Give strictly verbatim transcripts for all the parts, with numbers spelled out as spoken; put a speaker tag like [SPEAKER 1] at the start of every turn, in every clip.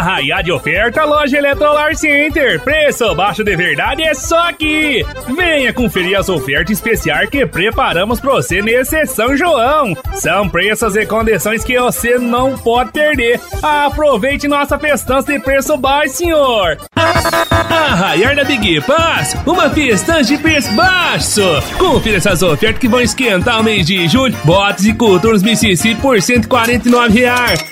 [SPEAKER 1] Arraiá de oferta, loja Eletrolar Center. Preço baixo de verdade é só aqui. Venha conferir as ofertas especiais que preparamos para você nesse São João. São preços e condições que você não pode perder. Aproveite nossa festança de preço baixo, senhor. Arraiar da Big Pass, uma festança de preço baixo. Confira essas ofertas que vão esquentar o mês de julho. Botes e coturnos Mississippi por cento e quarenta e nove reais.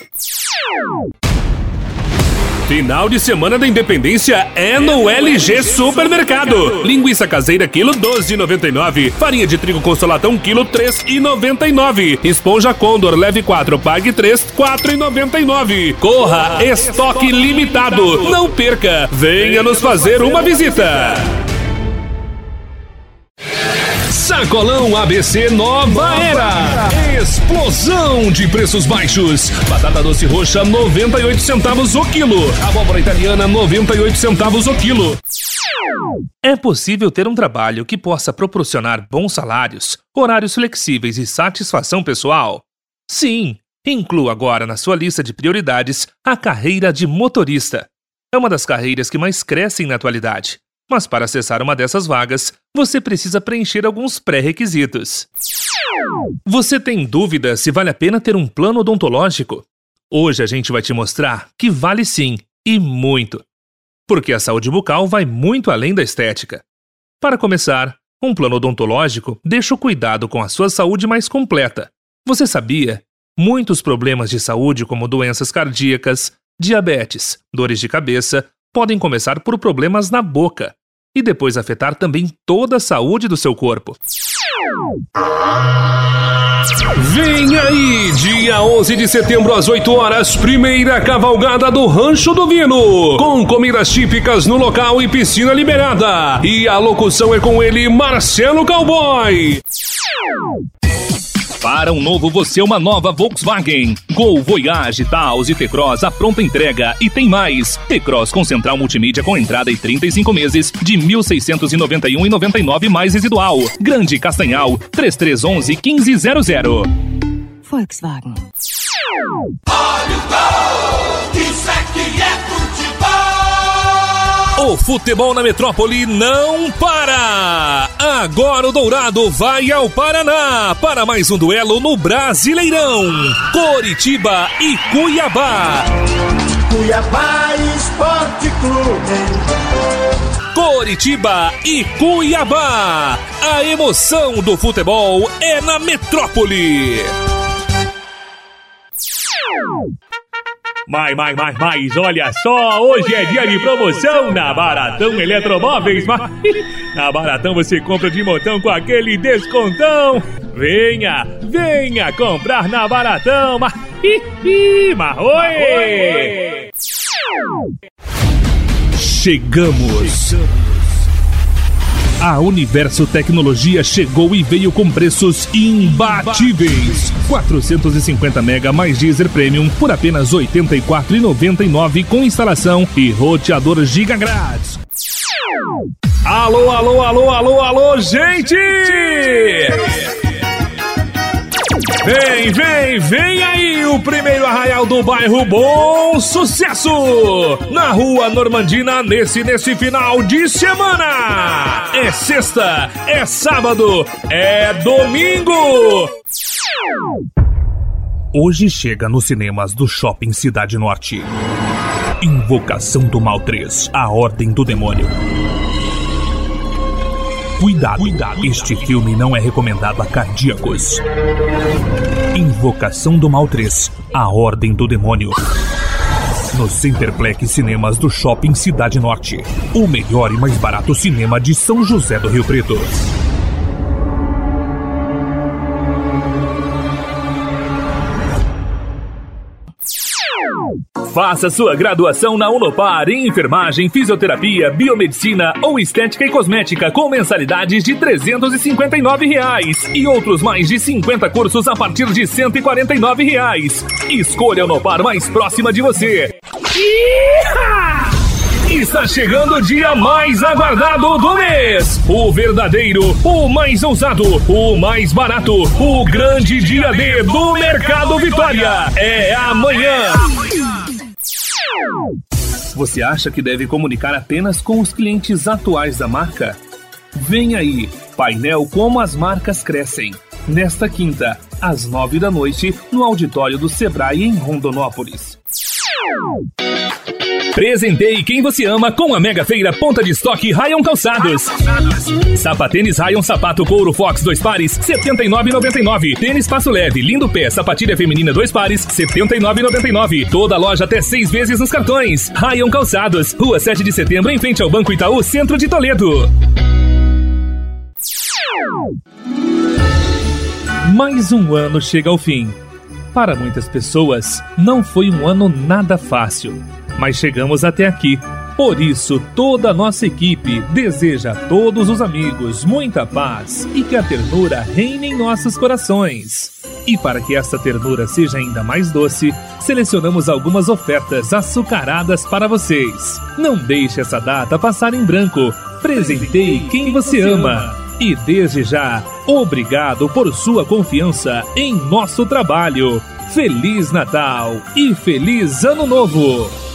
[SPEAKER 2] Final de semana da Independência é no L G Supermercado. Linguiça caseira quilo doze reais e noventa e nove centavos. Farinha de trigo Consolatão quilo três reais e noventa e nove centavos. Esponja Condor leve quatro, pague três, quatro reais e noventa e nove centavos. Corra, estoque limitado. Não perca, venha nos fazer uma visita. Sacolão A B C Nova Era. Explosão de preços baixos. Batata doce roxa noventa e oito centavos o quilo. Abóbora italiana noventa e oito centavos o quilo.
[SPEAKER 3] É possível ter um trabalho que possa proporcionar bons salários, horários flexíveis e satisfação pessoal? Sim, inclua agora na sua lista de prioridades a carreira de motorista. É uma das carreiras que mais crescem na atualidade. Mas para acessar uma dessas vagas, você precisa preencher alguns pré-requisitos. Você tem dúvida se vale a pena ter um plano odontológico? Hoje a gente vai te mostrar que vale sim, e muito. Porque a saúde bucal vai muito além da estética. Para começar, um plano odontológico deixa o cuidado com a sua saúde mais completa. Você sabia? Muitos problemas de saúde, como doenças cardíacas, diabetes, dores de cabeça, podem começar por problemas na boca e depois afetar também toda a saúde do seu corpo.
[SPEAKER 2] Vem aí, dia onze de setembro às oito horas, primeira cavalgada do Rancho do Vino, com comidas típicas no local e piscina liberada. E a locução é com ele, Marcelo Cowboy.
[SPEAKER 1] Para um novo você, uma nova Volkswagen. Gol, Voyage, Taos e T-Cross a pronta entrega. E tem mais. T-Cross com central multimídia com entrada e trinta e cinco meses de mil seiscentos e noventa e um reais e noventa e nove centavos mais residual. Grande Castanhal, três três um um, um cinco zero zero.
[SPEAKER 4] Volkswagen.
[SPEAKER 5] Olha o gol, isso aqui é futebol.
[SPEAKER 2] O futebol na metrópole não para! Agora o Dourado vai ao Paraná para mais um duelo no Brasileirão. Coritiba e Cuiabá.
[SPEAKER 5] Cuiabá Esporte Clube.
[SPEAKER 2] Coritiba e Cuiabá. A emoção do futebol é na metrópole.
[SPEAKER 1] Mais, mais, mais, mais, olha só, hoje é dia de promoção na Baratão Eletromóveis. Na Baratão você compra de montão com aquele descontão. Venha, venha comprar na Baratão. Marroi!
[SPEAKER 2] Chegamos. A Universo Tecnologia chegou e veio com preços imbatíveis. quatrocentos e cinquenta mega mais Deezer Premium por apenas oitenta e quatro reais e noventa e nove centavos com instalação e roteador giga grátis.
[SPEAKER 1] Alô, alô, alô, alô, alô, gente! Vem, vem, vem aí o primeiro arraial do bairro Bom Sucesso! Na Rua Normandina, nesse, nesse final de semana! É sexta, é sábado, é domingo!
[SPEAKER 3] Hoje chega nos cinemas do Shopping Cidade Norte. Invocação do Mal três, A Ordem do Demônio. Cuidado, Cuidado, este filme não é recomendado a cardíacos. Invocação do Mal três, A Ordem do Demônio. No Centerplex Cinemas do Shopping Cidade Norte. O melhor e mais barato cinema de São José do Rio Preto.
[SPEAKER 1] Faça sua graduação na Unopar em enfermagem, fisioterapia, biomedicina ou estética e cosmética com mensalidades de trezentos e cinquenta e nove reais e outros mais de cinquenta cursos a partir de cento e quarenta e nove reais. Escolha a Unopar mais próxima de você. Iha! Está chegando o dia mais aguardado do mês. O verdadeiro, o mais ousado, o mais barato, o grande dia D do Mercado Vitória. É amanhã. Você acha que deve comunicar apenas com os clientes atuais da marca? Vem aí, painel Como as Marcas Crescem. Nesta quinta, às nove da noite, no auditório do Sebrae em Rondonópolis. Presenteie quem você ama com a Mega Feira Ponta de Estoque Rayon Calçados. Sapatênis Rayon Sapato Couro Fox dois pares, setenta e nove reais e noventa e nove centavos. Tênis Passo Leve Lindo Pé Sapatilha Feminina dois pares, setenta e nove reais e noventa e nove centavos. Toda loja até seis vezes nos cartões. Rayon Calçados, Rua sete de Setembro, em frente ao Banco Itaú, Centro de Toledo. Mais um ano chega ao fim. Para muitas pessoas, não foi um ano nada fácil, mas chegamos até aqui. Por isso, toda a nossa equipe deseja a todos os amigos muita paz e que a ternura reine em nossos corações. E para que essa ternura seja ainda mais doce, selecionamos algumas ofertas açucaradas para vocês. Não deixe essa data passar em branco. Presenteie quem você ama. E desde já, obrigado por sua confiança em nosso trabalho. Feliz Natal e Feliz Ano Novo!